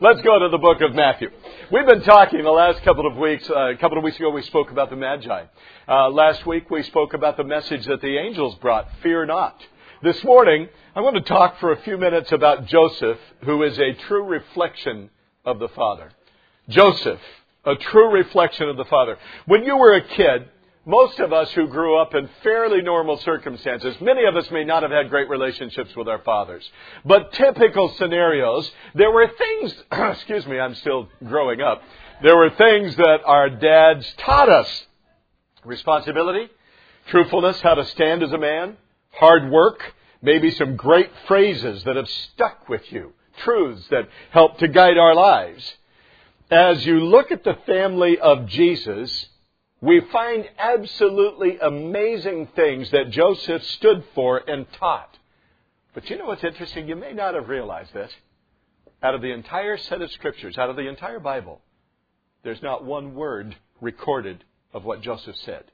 Let's go to the book of Matthew. We've been talking the last couple of weeks. A couple of weeks ago we spoke about the Magi. Last week we spoke about the message that the angels brought, fear not. This morning I want to talk for a few minutes about Joseph, who is a true reflection of the Father. Joseph, a true reflection of the Father. When you were a kid, most of us who grew up in fairly normal circumstances, many of us may not have had great relationships with our fathers. But typical scenarios, there were things, excuse me, I'm still growing up. There were things that our dads taught us. Responsibility, truthfulness, how to stand as a man, hard work, maybe some great phrases that have stuck with you, truths that help to guide our lives. As you look at the family of Jesus, we find absolutely amazing things that Joseph stood for and taught. But you know what's interesting? You may not have realized this. Out of the entire set of Scriptures, out of the entire Bible, there's not one word recorded of what Joseph said.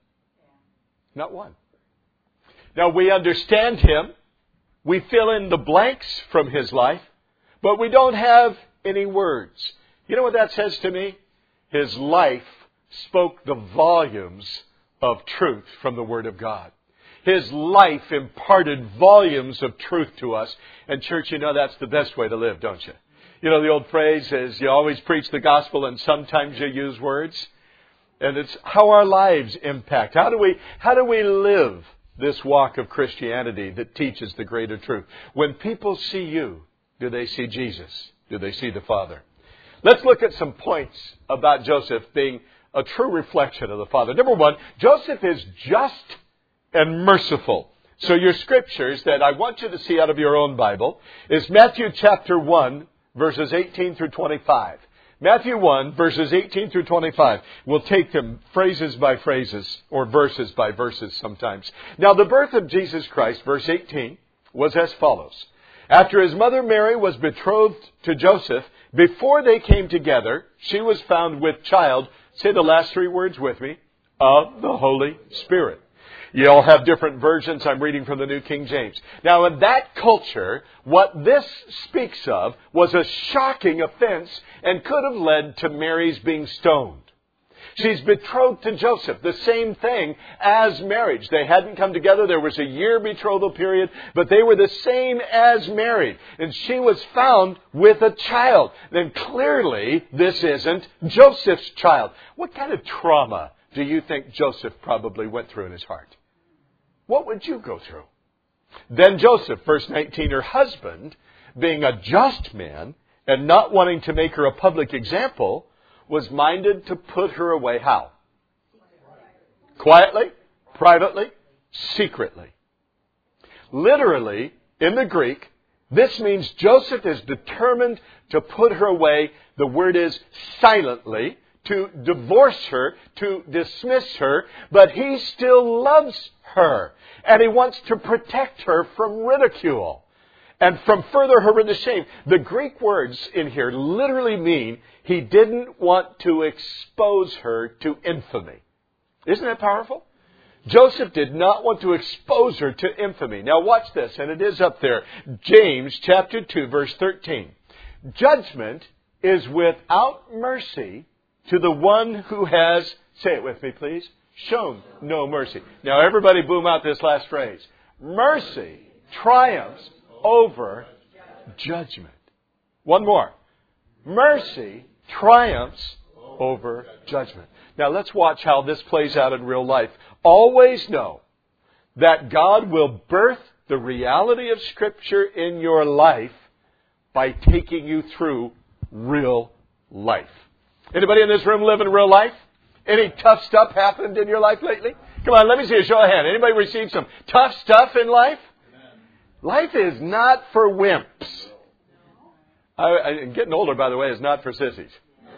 Not one. Now, we understand him. We fill in the blanks from his life, but we don't have any words. You know what that says to me? His life spoke the volumes of truth from the Word of God. His life imparted volumes of truth to us. And church, you know that's the best way to live, don't you? You know the old phrase is you always preach the gospel and sometimes you use words. And it's how our lives impact. How do we live this walk of Christianity that teaches the greater truth? When people see you, do they see Jesus? Do they see the Father? Let's look at some points about Joseph being a true reflection of the Father. Number one, Joseph is just and merciful. So your scriptures that I want you to see out of your own Bible is Matthew chapter 1, verses 18 through 25. Matthew 1, verses 18 through 25. We'll take them phrases by phrases or verses by verses sometimes. Now, the birth of Jesus Christ, verse 18, was as follows. After his mother Mary was betrothed to Joseph, before they came together, she was found with child. Say the last three words with me. Of the Holy Spirit. You all have different versions. I'm reading from the New King James. Now, in that culture, what this speaks of was a shocking offense and could have led to Mary's being stoned. She's betrothed to Joseph, the same thing as marriage. They hadn't come together. There was a year betrothal period, but they were the same as married. And she was found with a child. Then clearly, this isn't Joseph's child. What kind of trauma do you think Joseph probably went through in his heart? What would you go through? Then Joseph, verse 19, her husband, being a just man and not wanting to make her a public example, was minded to put her away how? Quietly, privately, secretly. Literally, in the Greek, this means Joseph is determined to put her away. The word is silently, to divorce her, to dismiss her, but he still loves her. And he wants to protect her from ridicule and from further her into shame. The Greek words in here literally mean he didn't want to expose her to infamy. Isn't that powerful? Joseph did not want to expose her to infamy. Now watch this, and it is up there. James chapter 2, verse 13. Judgment is without mercy to the one who has, say it with me please, shown no mercy. Now everybody boom out this last phrase. Mercy triumphs over judgment. One more. Mercy triumphs over judgment. Now let's watch how this plays out in real life. Always know that God will birth the reality of Scripture in your life by taking you through real life. Anybody in this room live in real life? Any tough stuff happened in your life lately? Come on, let me see a show of hand. Anybody received some tough stuff in life? Life is not for wimps. Getting older, by the way, is not for sissies.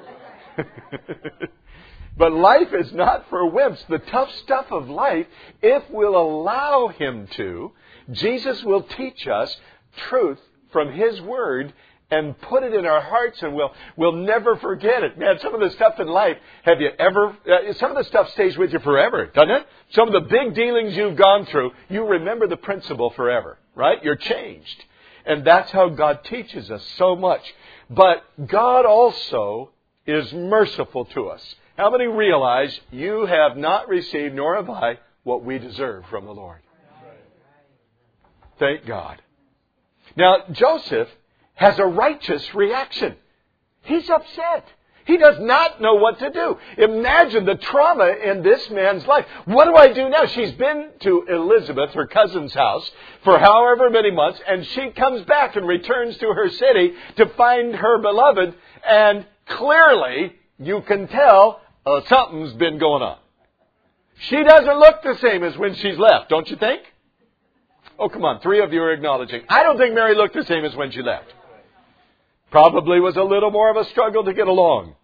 But life is not for wimps. The tough stuff of life, if we'll allow Him to, Jesus will teach us truth from His Word and put it in our hearts, and we'll never forget it. Man, some of the stuff in life, some of the stuff stays with you forever, doesn't it? Some of the big dealings you've gone through, you remember the principle forever, right? You're changed. And that's how God teaches us so much. But God also is merciful to us. How many realize you have not received, nor have I, what we deserve from the Lord? Thank God. Now, Joseph has a righteous reaction. He's upset. He does not know what to do. Imagine the trauma in this man's life. What do I do now? She's been to Elizabeth, her cousin's house, for however many months, and she comes back and returns to her city to find her beloved, and clearly, you can tell something's been going on. She doesn't look the same as when she's left, don't you think? Oh, come on, 3 of you are acknowledging. I don't think Mary looked the same as when she left. Probably was a little more of a struggle to get along.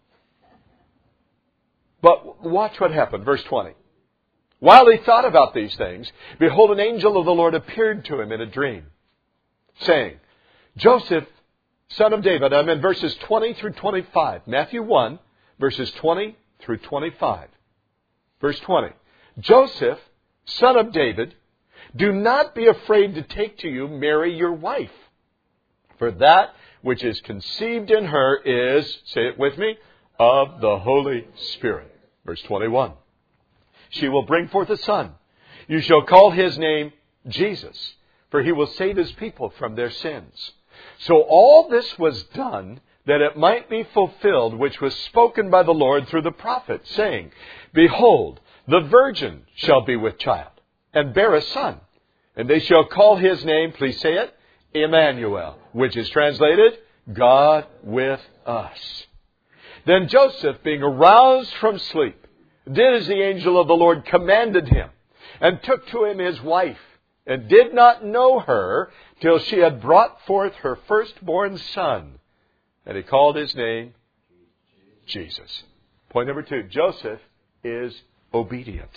But watch what happened. Verse 20. While he thought about these things, behold, an angel of the Lord appeared to him in a dream, saying, Joseph, son of David. I'm in verses 20 through 25. Matthew 1, verses 20 through 25. Verse 20. Joseph, son of David, do not be afraid to take to you Mary your wife. For that which is conceived in her is, say it with me, of the Holy Spirit. Verse 21. She will bring forth a son. You shall call his name Jesus, for he will save his people from their sins. So all this was done that it might be fulfilled, which was spoken by the Lord through the prophet, saying, Behold, the virgin shall be with child, and bear a son, and they shall call his name, please say it, Emmanuel, which is translated, God with us. Then Joseph, being aroused from sleep, did as the angel of the Lord commanded him, and took to him his wife, and did not know her till she had brought forth her firstborn son. And he called his name Jesus. Point number 2, Joseph is obedient.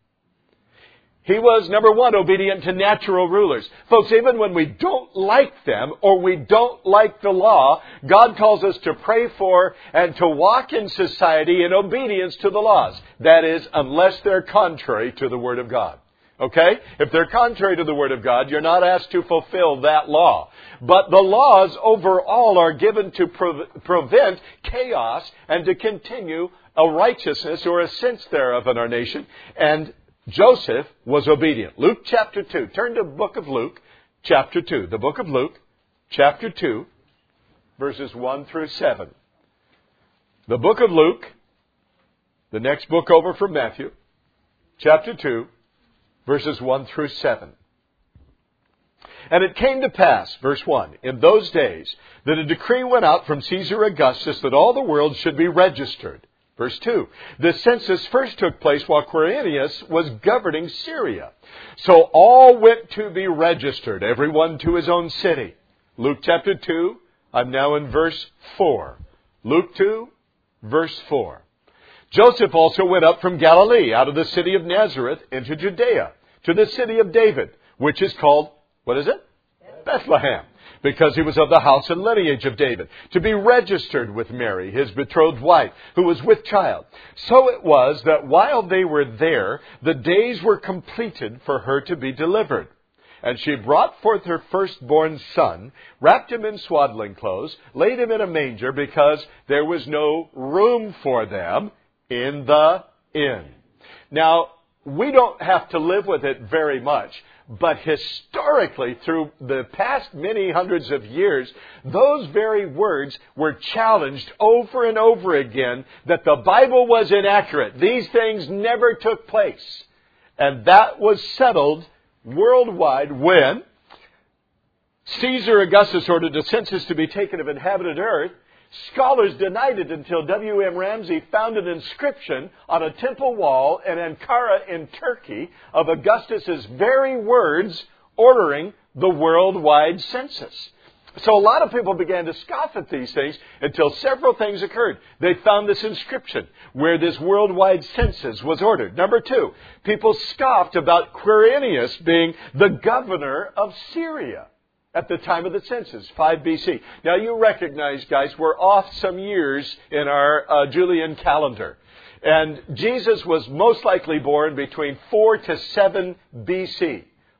He was, number 1, obedient to natural rulers. Folks, even when we don't like them or we don't like the law, God calls us to pray for and to walk in society in obedience to the laws. That is, unless they're contrary to the Word of God. Okay? If they're contrary to the Word of God, you're not asked to fulfill that law. But the laws overall are given to prevent chaos and to continue a righteousness or a sense thereof in our nation. And Joseph was obedient. Luke chapter 2. Turn to the book of Luke chapter 2. The book of Luke chapter 2, verses 1 through 7. The book of Luke, the next book over from Matthew, chapter 2, verses 1 through 7. And it came to pass, verse 1, in those days that a decree went out from Caesar Augustus that all the world should be registered. Verse 2, the census first took place while Quirinius was governing Syria. So all went to be registered, everyone to his own city. Luke chapter 2, I'm now in verse 4. Luke 2, verse 4. Joseph also went up from Galilee, out of the city of Nazareth, into Judea, to the city of David, which is called, what is it? Bethlehem. Because he was of the house and lineage of David, to be registered with Mary, his betrothed wife, who was with child. So it was that while they were there, the days were completed for her to be delivered. And she brought forth her firstborn son, wrapped him in swaddling clothes, laid him in a manger, because there was no room for them in the inn. Now, we don't have to live with it very much. But historically, through the past many hundreds of years, those very words were challenged over and over again that the Bible was inaccurate. These things never took place. And that was settled worldwide when Caesar Augustus ordered a census to be taken of inhabited earth. Scholars denied it until W.M. Ramsey found an inscription on a temple wall in Ankara in Turkey of Augustus's very words ordering the worldwide census. So a lot of people began to scoff at these things until several things occurred. They found this inscription where this worldwide census was ordered. Number 2, people scoffed about Quirinius being the governor of Syria at the time of the census, 5 BC. Now you recognize, guys, we're off some years in our Julian calendar. And Jesus was most likely born between 4 to 7 BC.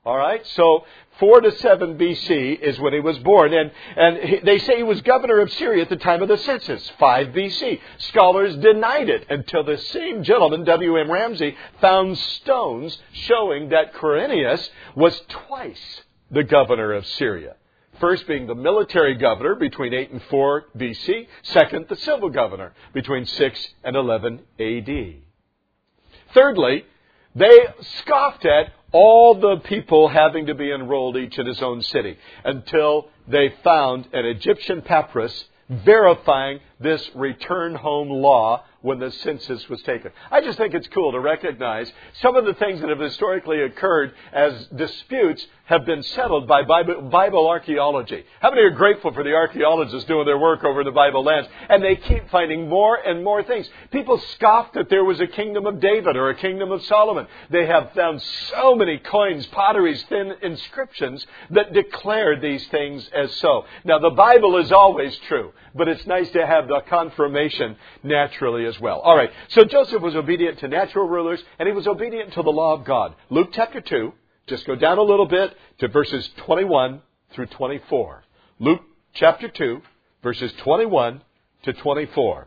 All right, so 4 to 7 B.C. is when he was born. They say he was governor of Syria at the time of the census, 5 B.C. Scholars denied it until the same gentleman, W.M. Ramsey, found stones showing that Quirinius was twice the governor of Syria. First being the military governor between 8 and 4 B.C. Second, the civil governor between 6 and 11 A.D. Thirdly, they scoffed at all the people having to be enrolled each in his own city until they found an Egyptian papyrus verifying this return home law when the census was taken. I just think it's cool to recognize some of the things that have historically occurred as disputes have been settled by Bible archaeology. How many are grateful for the archaeologists doing their work over in the Bible lands? And they keep finding more and more things. People scoffed that there was a kingdom of David or a kingdom of Solomon. They have found so many coins, potteries, thin inscriptions that declare these things as so. Now, the Bible is always true, but it's nice to have the confirmation naturally as well. All right, so Joseph was obedient to natural rulers, and he was obedient to the law of God. Luke chapter 2, just go down a little bit to verses 21 through 24. Luke chapter 2, verses 21 to 24.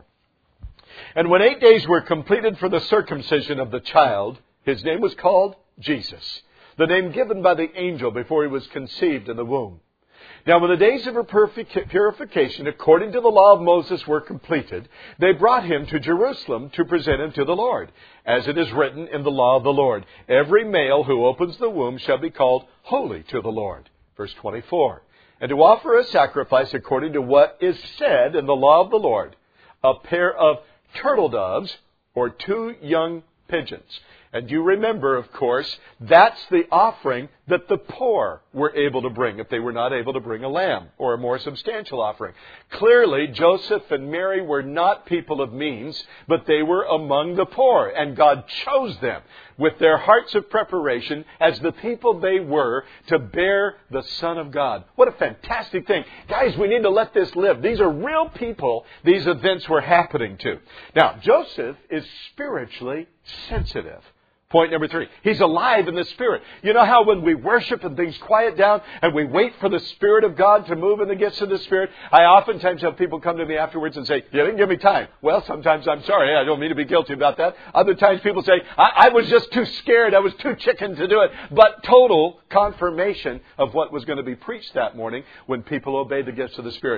And when 8 days were completed for the circumcision of the child, his name was called Jesus, the name given by the angel before he was conceived in the womb. Now, when the days of her purification, according to the law of Moses, were completed, they brought him to Jerusalem to present him to the Lord, as it is written in the law of the Lord. Every male who opens the womb shall be called holy to the Lord. Verse 24. And to offer a sacrifice according to what is said in the law of the Lord, a pair of turtle doves or 2 young pigeons. And you remember, of course, that's the offering that the poor were able to bring if they were not able to bring a lamb or a more substantial offering. Clearly, Joseph and Mary were not people of means, but they were among the poor. And God chose them with their hearts of preparation as the people they were to bear the Son of God. What a fantastic thing. Guys, we need to let this live. These are real people these events were happening to. Now, Joseph is spiritually sensitive. Point number 3, he's alive in the Spirit. You know how when we worship and things quiet down and we wait for the Spirit of God to move in the gifts of the Spirit, I oftentimes have people come to me afterwards and say, you didn't give me time. Well, sometimes I'm sorry. I don't mean to be guilty about that. Other times people say, I was just too scared. I was too chicken to do it. But total confirmation of what was going to be preached that morning when people obeyed the gifts of the Spirit.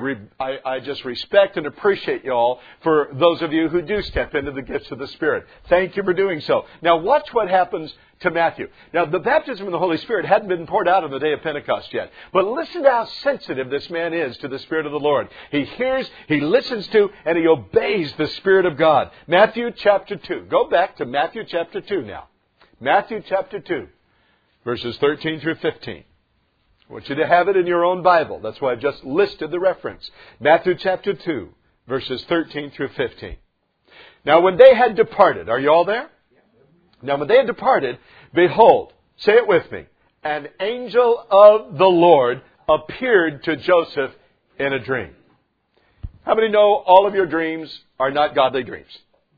I just respect and appreciate you all for those of you who do step into the gifts of the Spirit. Thank you for doing so. Now, watch what happens to Matthew. Now, the baptism of the Holy Spirit hadn't been poured out on the day of Pentecost yet. But listen to how sensitive this man is to the Spirit of the Lord. He hears, he listens to, and he obeys the Spirit of God. Matthew chapter 2. Go back to Matthew chapter 2 now. Matthew chapter 2, verses 13 through 15. I want you to have it in your own Bible. That's why I've just listed the reference. Matthew chapter 2, verses 13 through 15. Now, when they had departed, are you all there? Now, when they had departed, behold, say it with me, an angel of the Lord appeared to Joseph in a dream. How many know all of your dreams are not godly dreams?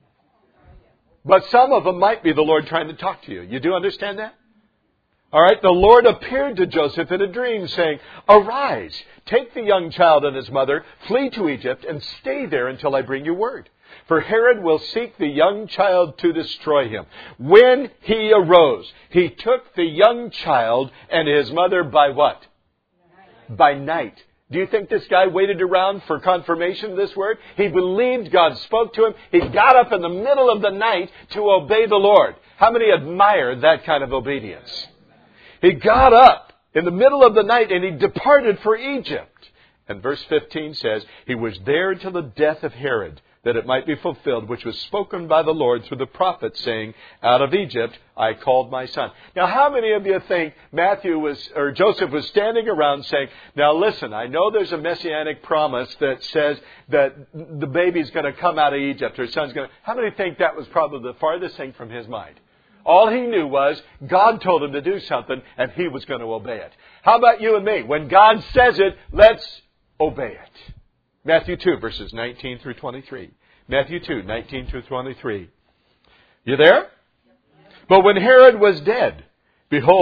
But some of them might be the Lord trying to talk to you. You do understand that? All right, the Lord appeared to Joseph in a dream saying, arise, take the young child and his mother, flee to Egypt, and stay there until I bring you word. For Herod will seek the young child to destroy him. When he arose, he took the young child and his mother by what? By night. Do you think this guy waited around for confirmation of this word? He believed God spoke to him. He got up in the middle of the night to obey the Lord. How many admire that kind of obedience? He got up in the middle of the night and he departed for Egypt. And verse 15 says, he was there until the death of Herod, that it might be fulfilled, which was spoken by the Lord through the prophet, saying, out of Egypt I called my son. Now, how many of you think Joseph was standing around saying, now listen, I know there's a messianic promise that says that the baby's going to come out of Egypt, or son's going to... How many think that was probably the farthest thing from his mind? All he knew was God told him to do something, and he was going to obey it. How about you and me? When God says it, let's obey it. Matthew 2, verses 19 through 23. Matthew 2, 19 through 23. You there? But when Herod was dead, behold,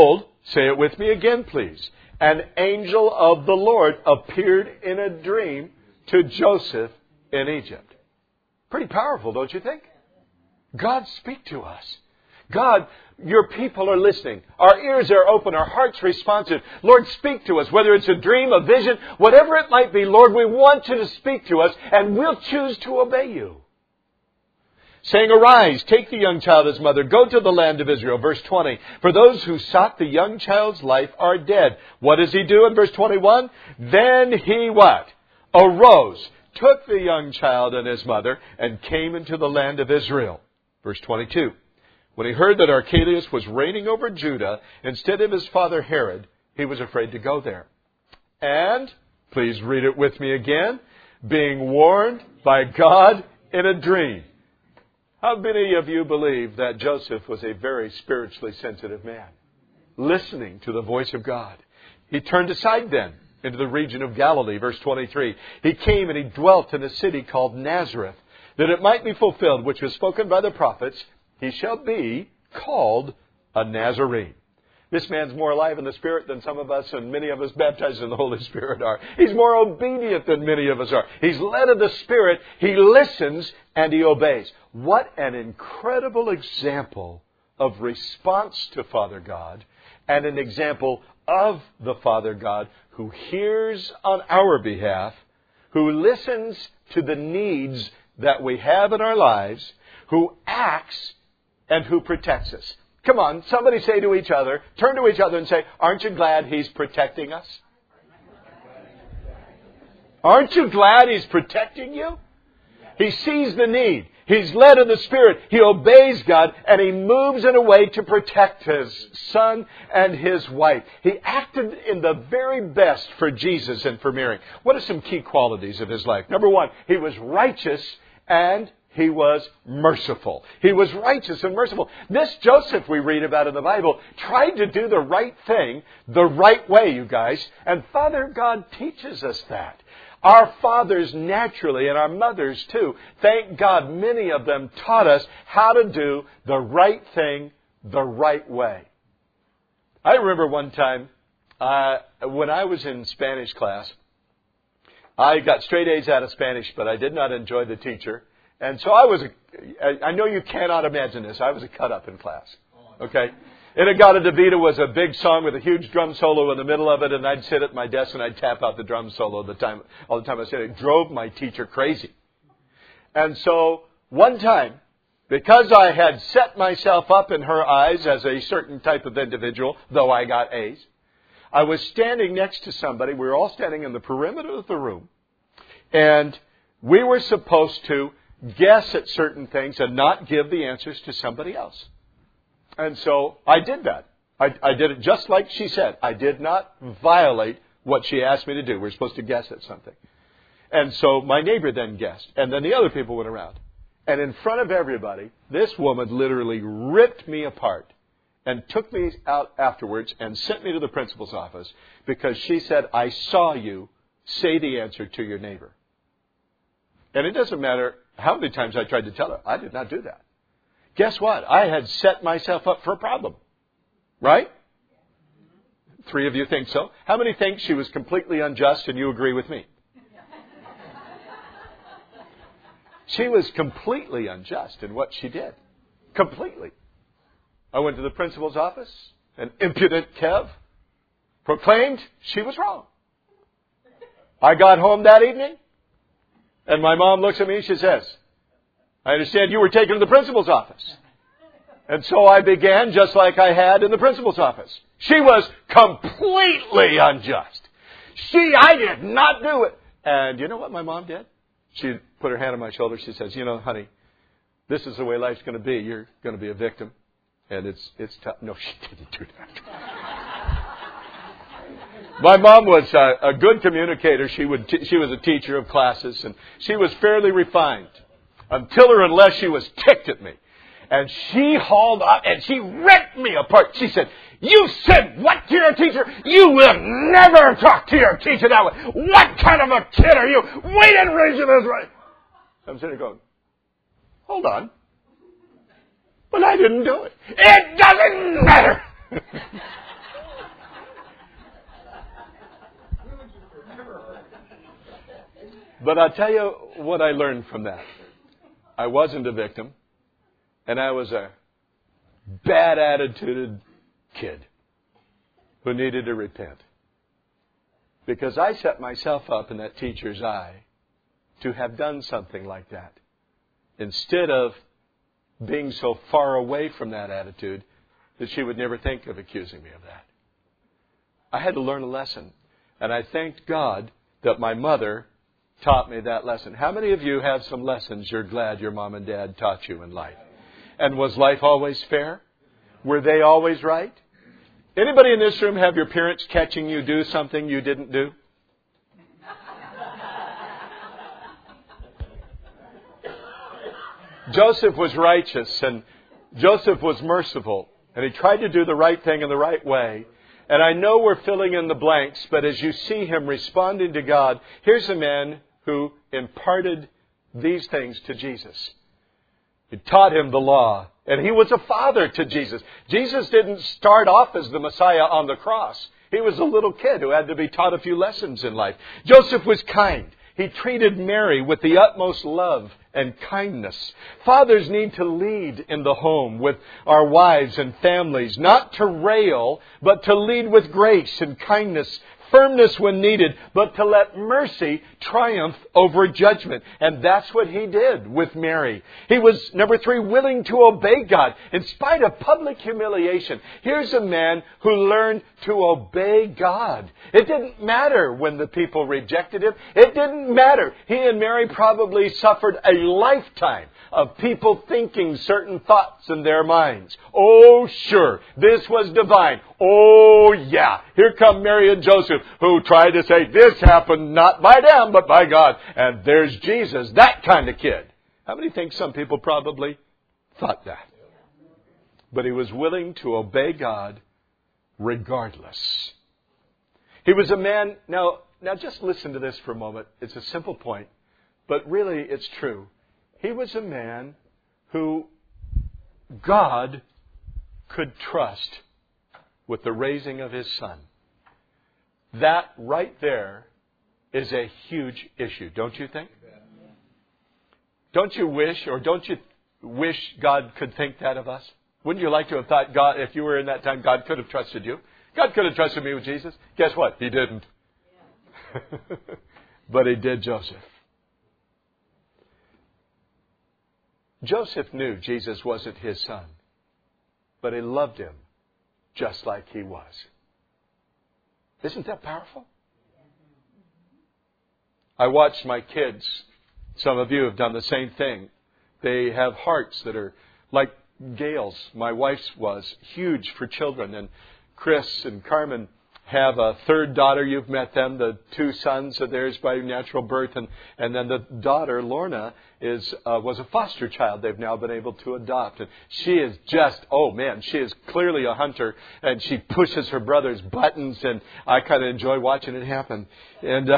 Say it with me again, please. An angel of the Lord appeared in a dream to Joseph in Egypt. Pretty powerful, don't you think? God, speak to us. God, your people are listening. Our ears are open. Our hearts responsive. Lord, speak to us. Whether it's a dream, a vision, whatever it might be, Lord, we want you to speak to us, and we'll choose to obey you. Saying, arise, take the young child as mother, go to the land of Israel. Verse 20, for those who sought the young child's life are dead. What does he do in verse 21? Then he what? Arose, took the young child and his mother, and came into the land of Israel. Verse 22. When he heard that Archelaus was reigning over Judah instead of his father Herod, he was afraid to go there. And, please read it with me again, being warned by God in a dream. How many of you believe that Joseph was a very spiritually sensitive man, listening to the voice of God? He turned aside then into the region of Galilee, verse 23. He came and he dwelt in a city called Nazareth, that it might be fulfilled, which was spoken by the prophets, he shall be called a Nazarene. This man's more alive in the Spirit than some of us, and many of us baptized in the Holy Spirit are. He's more obedient than many of us are. He's led of the Spirit. He listens and he obeys. What an incredible example of response to Father God, and an example of the Father God who hears on our behalf, who listens to the needs that we have in our lives, who acts and who protects us. Come on, somebody say to each other, turn to each other and say, aren't you glad He's protecting us? Aren't you glad He's protecting you? He sees the need. He's led in the Spirit. He obeys God, and he moves in a way to protect his son and his wife. He acted in the very best for Jesus and for Mary. What are some key qualities of his life? Number one, he was righteous and he was merciful. He was righteous and merciful. This Joseph we read about in the Bible tried to do the right thing the right way, you guys. And Father God teaches us that. Our fathers naturally, and our mothers too, thank God many of them taught us how to do the right thing the right way. I remember one time when I was in Spanish class, I got straight A's out of Spanish, but I did not enjoy the teacher. And so I know you cannot imagine this. I was a cut-up in class. Okay? Inagata Devita was a big song with a huge drum solo in the middle of it, and I'd sit at my desk and I'd tap out the drum solo all the time I said it. Drove my teacher crazy. And so one time, because I had set myself up in her eyes as a certain type of individual, though I got A's, I was standing next to somebody. We were all standing in the perimeter of the room, and we were supposed to guess at certain things and not give the answers to somebody else. And so I did that. I did it just like she said. I did not violate what she asked me to do. We were supposed to guess at something. And so my neighbor then guessed. And then the other people went around. And in front of everybody, this woman literally ripped me apart and took me out afterwards and sent me to the principal's office because she said, I saw you say the answer to your neighbor. And it doesn't matter how many times I tried to tell her, I did not do that. Guess what? I had set myself up for a problem. Right? 3 of you think so. How many think she was completely unjust and you agree with me? She was completely unjust in what she did. Completely. I went to the principal's office, and impudent Kev proclaimed she was wrong. I got home that evening, and my mom looks at me and she says, I understand you were taken to the principal's office. And so I began just like I had in the principal's office. She was completely unjust. I did not do it. And you know what my mom did? She put her hand on my shoulder. She says, honey, this is the way life's going to be. You're going to be a victim. And it's tough. No, she didn't do that. My mom was a good communicator. She was a teacher of classes, and she was fairly refined. Until or unless she was ticked at me. And she hauled up and she ripped me apart. She said, you said what to your teacher? You will never talk to your teacher that way. What kind of a kid are you? We didn't raise you this way. I'm sitting there going, hold on. But I didn't do it. It doesn't matter. But I'll tell you what I learned from that. I wasn't a victim, and I was a bad attituded kid who needed to repent. Because I set myself up in that teacher's eye to have done something like that. Instead of being so far away from that attitude that she would never think of accusing me of that. I had to learn a lesson. And I thanked God that my mother taught me that lesson. How many of you have some lessons you're glad your mom and dad taught you in life? And was life always fair? Were they always right? Anybody in this room have your parents catching you do something you didn't do? Joseph was righteous and Joseph was merciful. And he tried to do the right thing in the right way. And I know we're filling in the blanks, but as you see him responding to God, here's a man who imparted these things to Jesus. He taught him the law, and he was a father to Jesus. Jesus didn't start off as the Messiah on the cross. He was a little kid who had to be taught a few lessons in life. Joseph was kind. He treated Mary with the utmost love and kindness. Fathers need to lead in the home with our wives and families, not to rail, but to lead with grace and kindness, firmness when needed, but to let mercy triumph over judgment. And that's what he did with Mary. He was, number 3, willing to obey God in spite of public humiliation. Here's a man who learned to obey God. It didn't matter when the people rejected him. It didn't matter. He and Mary probably suffered a lifetime of people thinking certain thoughts in their minds. Oh, sure, this was divine. Oh, yeah, here come Mary and Joseph who tried to say this happened not by them but by God. And there's Jesus, that kind of kid. How many think some people probably thought that? But he was willing to obey God regardless. He was a man, now just listen to this for a moment. It's a simple point, but really it's true. He was a man who God could trust with the raising of his son. That right there is a huge issue, don't you think? Don't you wish God could think that of us? Wouldn't you like to have thought God, if you were in that time, God could have trusted you? God could have trusted me with Jesus. Guess what? He didn't. But he did Joseph. Joseph knew Jesus wasn't his son, but he loved him just like he was. Isn't that powerful? I watch my kids. Some of you have done the same thing. They have hearts that are like Gail's. My wife's was huge for children. And Chris and Carmen have a third daughter. You've met them. The 2 sons of theirs by natural birth. And then the daughter, Lorna, was a foster child they've now been able to adopt. And she is just, she is clearly a hunter. And she pushes her brother's buttons. And I kind of enjoy watching it happen. And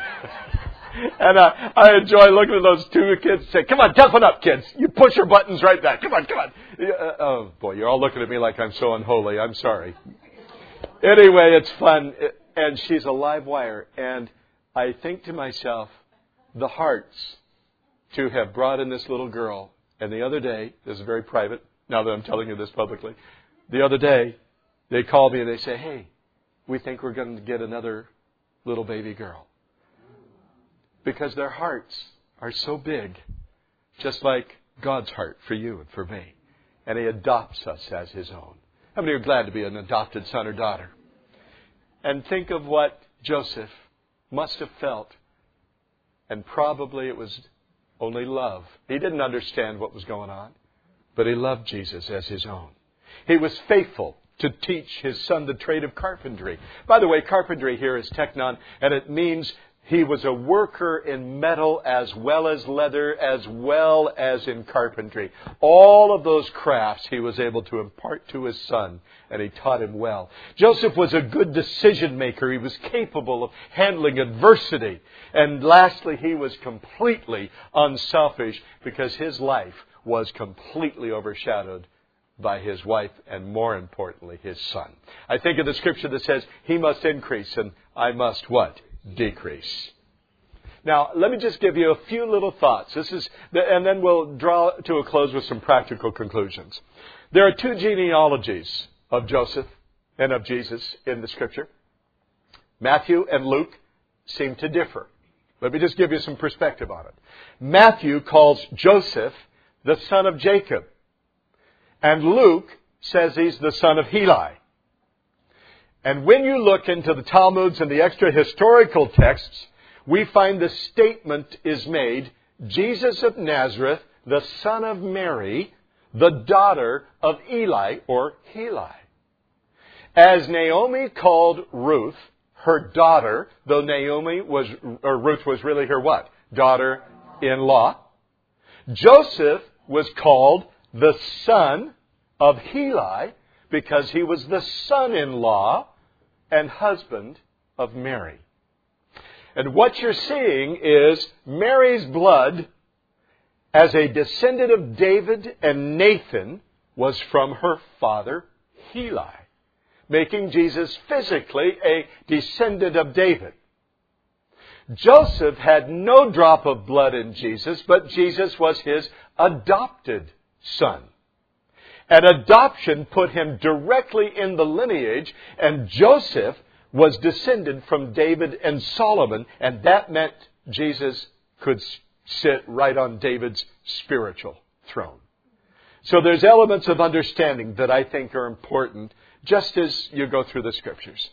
I enjoy looking at those 2 kids and say, come on, toughen up, kids. You push your buttons right back. Come on. Oh, boy, you're all looking at me like I'm so unholy. I'm sorry. Anyway, it's fun. And she's a live wire. And I think to myself, the hearts to have brought in this little girl. And the other day, this is very private, now that I'm telling you this publicly. The other day, they called me and they say, hey, we think we're going to get another little baby girl. Because their hearts are so big, just like God's heart for you and for me. And He adopts us as His own. How many are glad to be an adopted son or daughter? And think of what Joseph must have felt. And probably it was only love. He didn't understand what was going on, but he loved Jesus as his own. He was faithful to teach his son the trade of carpentry. By the way, carpentry here is teknon, and it means he was a worker in metal as well as leather, as well as in carpentry. All of those crafts he was able to impart to his son, and he taught him well. Joseph was a good decision maker. He was capable of handling adversity. And lastly, he was completely unselfish because his life was completely overshadowed by his wife and, more importantly, his son. I think of the scripture that says, he must increase and I must what? Decrease. Now, let me just give you a few little thoughts. And then we'll draw to a close with some practical conclusions. There are two genealogies of Joseph and of Jesus in the Scripture. Matthew and Luke seem to differ. Let me just give you some perspective on it. Matthew calls Joseph the son of Jacob. And Luke says he's the son of Heli. And when you look into the Talmuds and the extra historical texts, we find the statement is made, Jesus of Nazareth, the son of Mary, the daughter of Eli or Heli. As Naomi called Ruth her daughter, though Ruth was really her what? Daughter-in-law. Joseph was called the son of Heli because he was the son-in-law and husband of Mary. And what you're seeing is Mary's blood as a descendant of David and Nathan was from her father Heli, making Jesus physically a descendant of David. Joseph had no drop of blood in Jesus, but Jesus was his adopted son. And adoption put him directly in the lineage, and Joseph was descended from David and Solomon, and that meant Jesus could sit right on David's spiritual throne. So there's elements of understanding that I think are important just as you go through the Scriptures.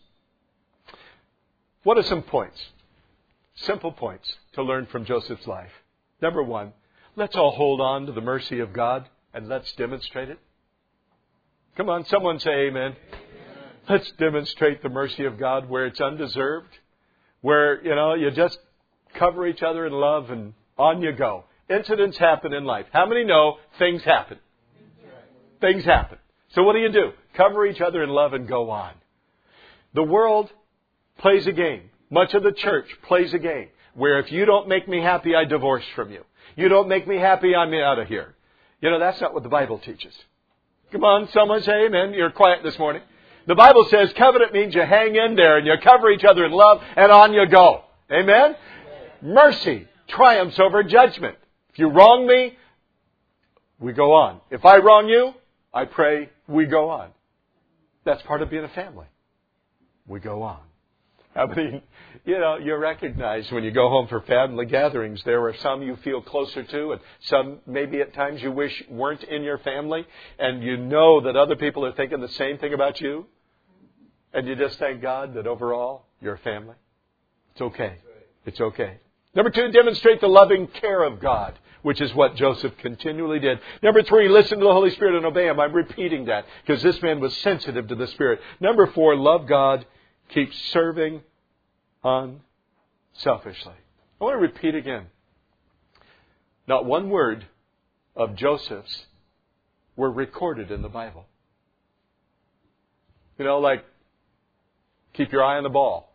What are some points? Simple points to learn from Joseph's life. Number one, let's all hold on to the mercy of God and let's demonstrate it. Come on, someone say amen. Let's demonstrate the mercy of God where it's undeserved, where, you just cover each other in love and on you go. Incidents happen in life. How many know things happen? Things happen. So what do? Cover each other in love and go on. The world plays a game. Much of the church plays a game where if you don't make me happy, I divorce from you. You don't make me happy, I'm out of here. That's not what the Bible teaches. Come on, someone say amen. You're quiet this morning. The Bible says covenant means you hang in there and you cover each other in love and on you go. Amen? Mercy triumphs over judgment. If you wrong me, we go on. If I wrong you, I pray we go on. That's part of being a family. We go on. I mean, you recognize when you go home for family gatherings, there are some you feel closer to and some maybe at times you wish weren't in your family. And you know that other people are thinking the same thing about you. And you just thank God that overall you're a family. It's okay. It's okay. Number two, demonstrate the loving care of God, which is what Joseph continually did. Number three, listen to the Holy Spirit and obey Him. I'm repeating that because this man was sensitive to the Spirit. Number four, love God. Keep serving unselfishly. I want to repeat again. Not one word of Joseph's were recorded in the Bible. Like, keep your eye on the ball.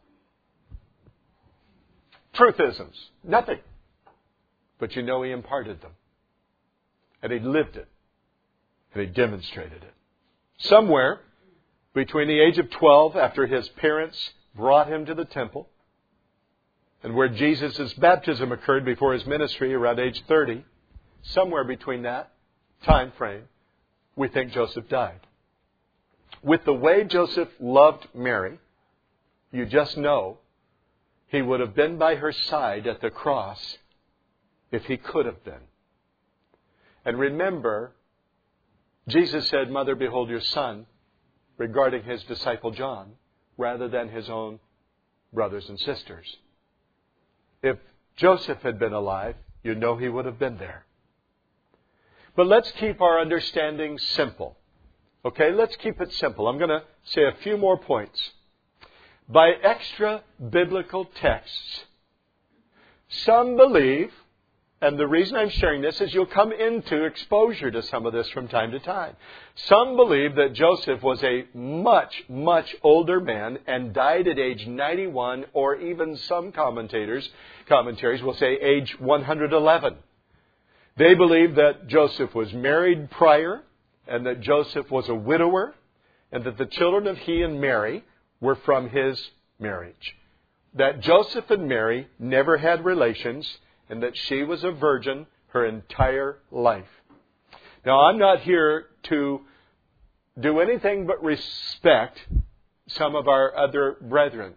Truthisms. Nothing. But he imparted them. And he lived it. And he demonstrated it. Somewhere between the age of 12, after his parents brought him to the temple, and where Jesus' baptism occurred before his ministry around age 30, somewhere between that time frame, we think Joseph died. With the way Joseph loved Mary, you just know he would have been by her side at the cross if he could have been. And remember, Jesus said, "Mother, behold your son," regarding his disciple John, rather than his own brothers and sisters. If Joseph had been alive, you know he would have been there. But let's keep our understanding simple. Okay, let's keep it simple. I'm going to say a few more points. By extra biblical texts, some believe, and the reason I'm sharing this is you'll come into exposure to some of this from time to time. Some believe that Joseph was a much, much older man and died at age 91, or even some commentaries will say age 111. They believe that Joseph was married prior, and that Joseph was a widower, and that the children of he and Mary were from his marriage. that Joseph and Mary never had relations and that she was a virgin her entire life. Now, I'm not here to do anything but respect some of our other brethren.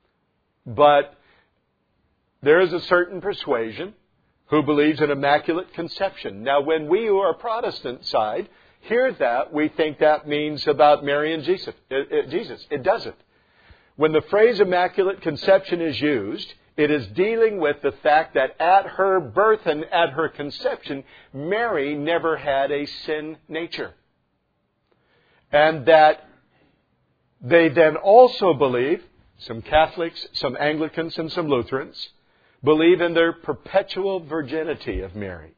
But there is a certain persuasion who believes in immaculate conception. Now, when we who are Protestant side hear that, we think that means about Mary and Jesus. It doesn't. When the phrase immaculate conception is used, it is dealing with the fact that at her birth and at her conception, Mary never had a sin nature. And that they then also believe, some Catholics, some Anglicans, and some Lutherans, believe in their perpetual virginity of Mary.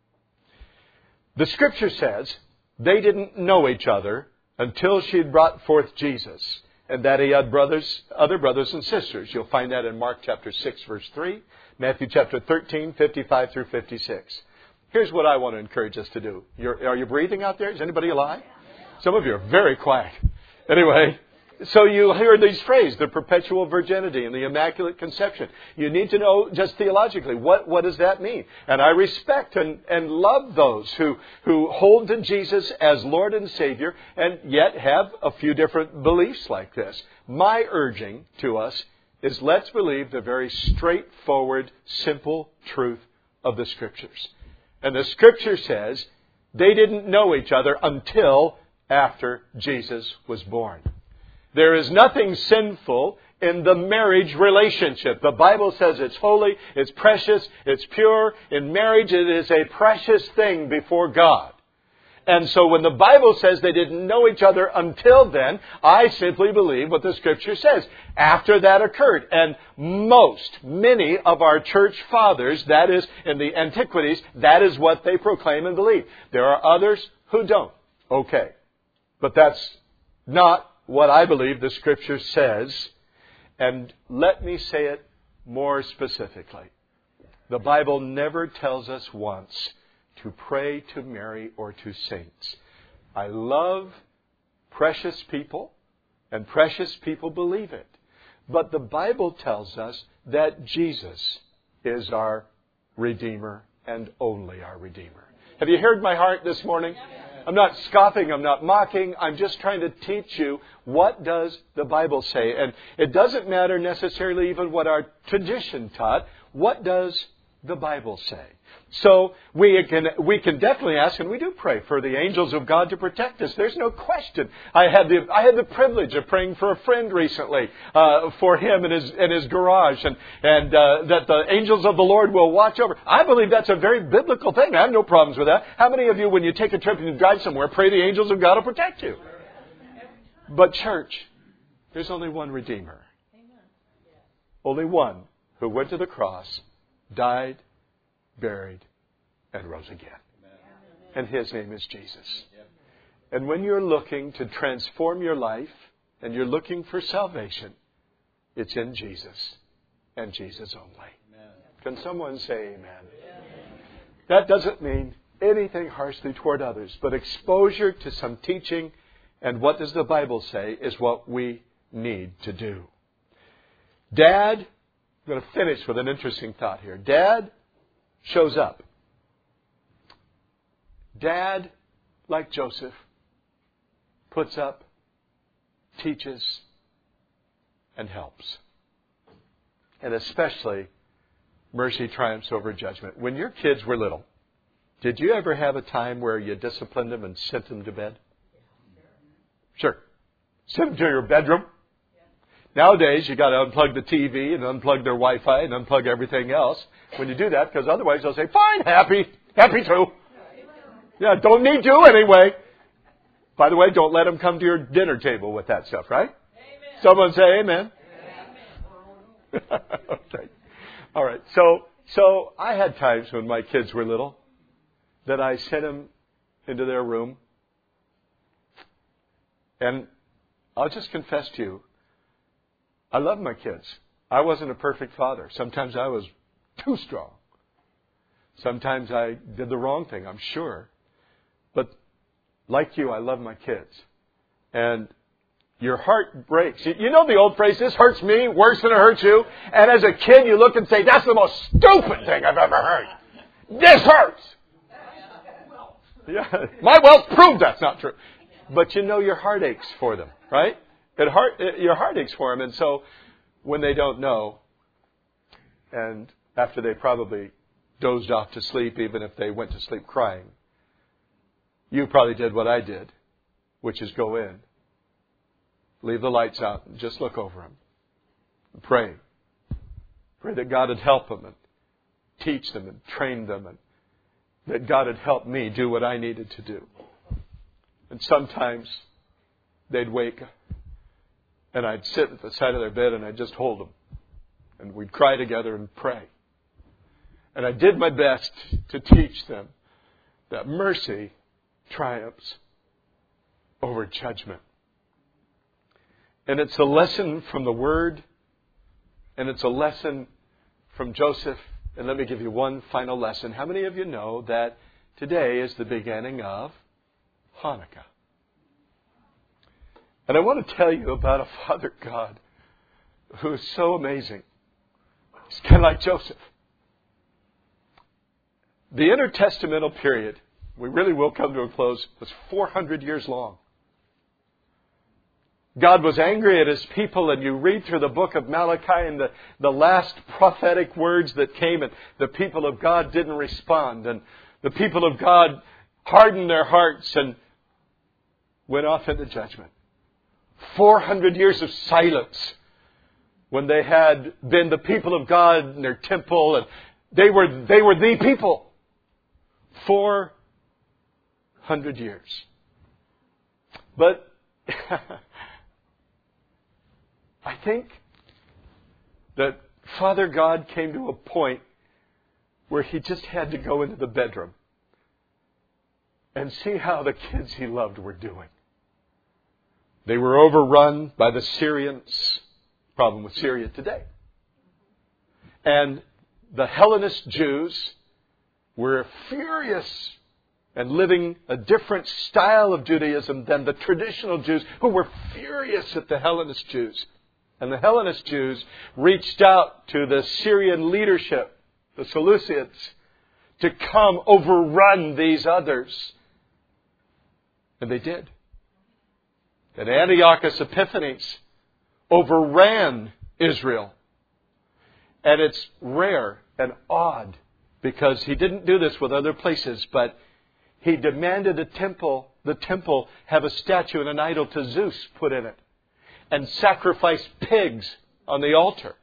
The Scripture says they didn't know each other until she had brought forth Jesus, and that he had other brothers and sisters. You'll find that in Mark chapter 6, verse 3, Matthew chapter 13, 55 through 56. Here's what I want to encourage us to do. Are you breathing out there? Is anybody alive? Some of you are very quiet. Anyway, so you hear these phrases, the perpetual virginity and the immaculate conception. You need to know just theologically, what does that mean? And I respect and love those who hold to Jesus as Lord and Savior and yet have a few different beliefs like this. My urging to us is let's believe the very straightforward, simple truth of the Scriptures. And the Scripture says they didn't know each other until after Jesus was born. There is nothing sinful in the marriage relationship. The Bible says it's holy, it's precious, it's pure. In marriage, it is a precious thing before God. And so when the Bible says they didn't know each other until then, I simply believe what the Scripture says. After that occurred, and many of our church fathers, that is, in the antiquities, that is what they proclaim and believe. There are others who don't. Okay. But that's not what I believe the Scripture says. And let me say it more specifically. The Bible never tells us once to pray to Mary or to saints. I love precious people, and precious people believe it. But the Bible tells us that Jesus is our Redeemer and only our Redeemer. Have you heard my heart this morning? I'm not scoffing, I'm not mocking, I'm just trying to teach you what does the Bible say. And it doesn't matter necessarily even what our tradition taught. What does the Bible say? So we can definitely ask, and we do pray for the angels of God to protect us. There's no question. I had the privilege of praying for a friend recently, for him in his garage, and that the angels of the Lord will watch over. I believe that's a very biblical thing. I have no problems with that. How many of you, when you take a trip and you drive somewhere, pray the angels of God will protect you? But church, there's only one Redeemer. Only one who went to the cross, died, buried, and rose again. And His name is Jesus. And when you're looking to transform your life and you're looking for salvation, it's in Jesus and Jesus only. Can someone say amen? That doesn't mean anything harshly toward others, but exposure to some teaching and what does the Bible say is what we need to do. Dad, I'm going to finish with an interesting thought here. Dad shows up. Dad, like Joseph, puts up, teaches, and helps. And especially, mercy triumphs over judgment. When your kids were little, did you ever have a time where you disciplined them and sent them to bed? Sure. Sent them to your bedroom? Nowadays, you got to unplug the TV and unplug their Wi-Fi and unplug everything else when you do that, because otherwise they'll say, fine, happy too. Yeah, don't need to anyway. By the way, don't let them come to your dinner table with that stuff, right? Amen. Someone say amen. Amen. Okay. All right. So I had times when my kids were little that I sent them into their room, and I'll just confess to you, I love my kids. I wasn't a perfect father. Sometimes I was too strong. Sometimes I did the wrong thing, I'm sure. But like you, I love my kids. And Your heart breaks. You know the old phrase, this hurts me worse than it hurts you. And as a kid, you look and say, that's the most stupid thing I've ever heard. This hurts. Yeah, my wealth proved that's not true. But you know your heart aches for them, right? Your heart aches for them. And so when they don't know, and after they probably dozed off to sleep, even if they went to sleep crying, you probably did what I did, which is go in, leave the lights out, and just look over them. And pray. Pray that God would help them and teach them and train them, and that God would help me do what I needed to do. And sometimes they'd wake and I'd sit at the side of their bed and I'd just hold them. And we'd cry together and pray. And I did my best to teach them that mercy triumphs over judgment. And it's a lesson from the Word, and it's a lesson from Joseph. And let me give you one final lesson. How many of you know that today is the beginning of Hanukkah? And I want to tell you about a Father God who is so amazing. He's kind of like Joseph. The intertestamental period, we really will come to a close, was 400 years long. God was angry at His people, and you read through the book of Malachi and the last prophetic words that came, and the people of God didn't respond, and the people of God hardened their hearts and went off into judgment. 400 years of silence when they had been the people of God in their temple, and they were the people. 400 years. But I think that Father God came to a point where He just had to go into the bedroom and see how the kids He loved were doing. They were overrun by the Syrians. Problem with Syria today. And the Hellenist Jews were furious and living a different style of Judaism than the traditional Jews, who were furious at the Hellenist Jews. And the Hellenist Jews reached out to the Syrian leadership, the Seleucids, to come overrun these others. And they did. And Antiochus Epiphanes overran Israel. And it's rare and odd because he didn't do this with other places, but he demanded the temple have a statue and an idol to Zeus put in it, and sacrifice pigs on the altar.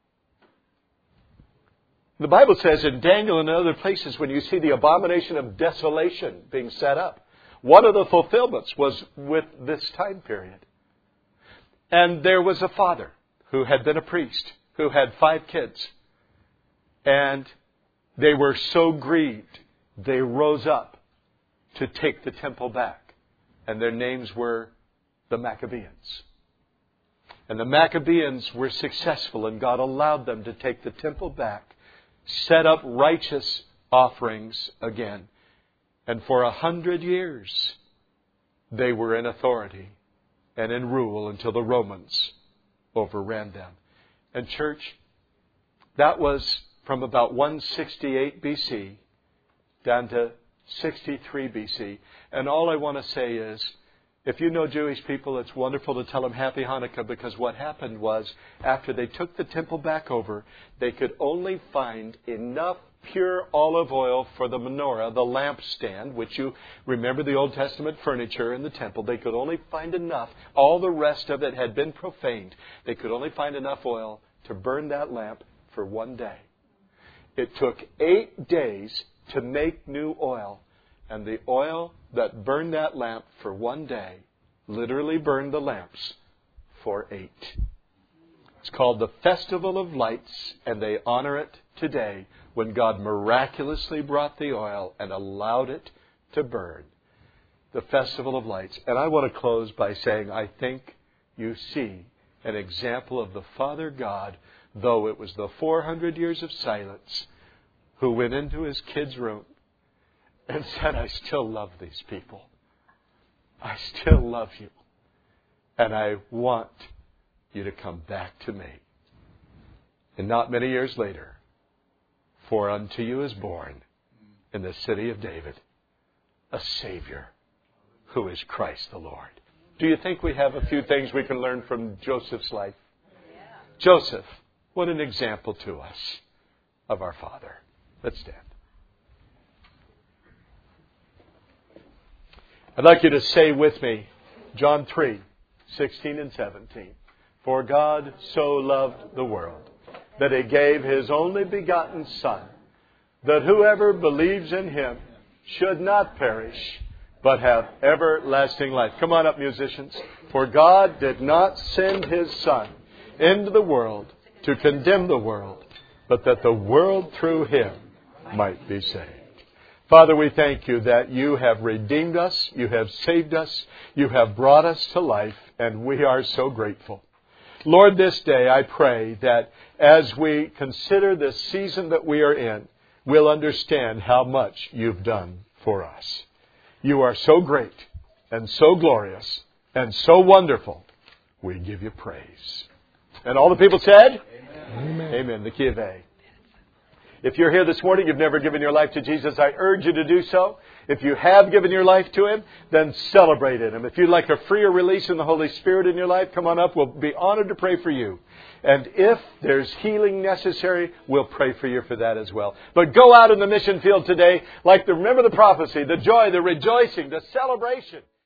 The Bible says in Daniel and other places, when you see the abomination of desolation being set up, one of the fulfillments was with this time period. And there was a father who had been a priest, who had 5 kids. And they were so grieved, they rose up to take the temple back. And their names were the Maccabees. And the Maccabees were successful, and God allowed them to take the temple back, set up righteous offerings again. And for 100 years, they were in authority and in rule until the Romans overran them. And church, that was from about 168 BC down to 63 BC. And all I want to say is, if you know Jewish people, it's wonderful to tell them Happy Hanukkah, because what happened was, after they took the temple back over, they could only find enough pure olive oil for the menorah, the lampstand, which you remember the Old Testament furniture in the temple. They could only find enough. All the rest of it had been profaned. They could only find enough oil to burn that lamp for one day. It took 8 days to make new oil. And the oil that burned that lamp for one day literally burned the lamps for 8. It's called the Festival of Lights, and they honor it today when God miraculously brought the oil and allowed it to burn. The Festival of Lights. And I want to close by saying, I think you see an example of the Father God, though it was the 400 years of silence, who went into His kid's room and said, I still love these people. I still love you. And I want you to come back to me. And not many years later, for unto you is born in the city of David a Savior who is Christ the Lord. Do you think we have a few things we can learn from Joseph's life? Joseph, what an example to us of our Father. Let's stand. I'd like you to say with me, John 3:16 and 17. For God so loved the world that He gave His only begotten Son, that whoever believes in Him should not perish, but have everlasting life. Come on up, musicians. For God did not send His Son into the world to condemn the world, but that the world through Him might be saved. Father, we thank You that You have redeemed us, You have saved us, You have brought us to life, and we are so grateful. Lord, this day I pray that as we consider this season that we are in, we'll understand how much You've done for us. You are so great and so glorious and so wonderful. We give You praise. And all the people said? Amen. Amen. The key of A. If you're here this morning, you've never given your life to Jesus, I urge you to do so. If you have given your life to Him, then celebrate in Him. If you'd like a freer release in the Holy Spirit in your life, come on up. We'll be honored to pray for you. And if there's healing necessary, we'll pray for you for that as well. But go out in the mission field today, remember the prophecy, the joy, the rejoicing, the celebration.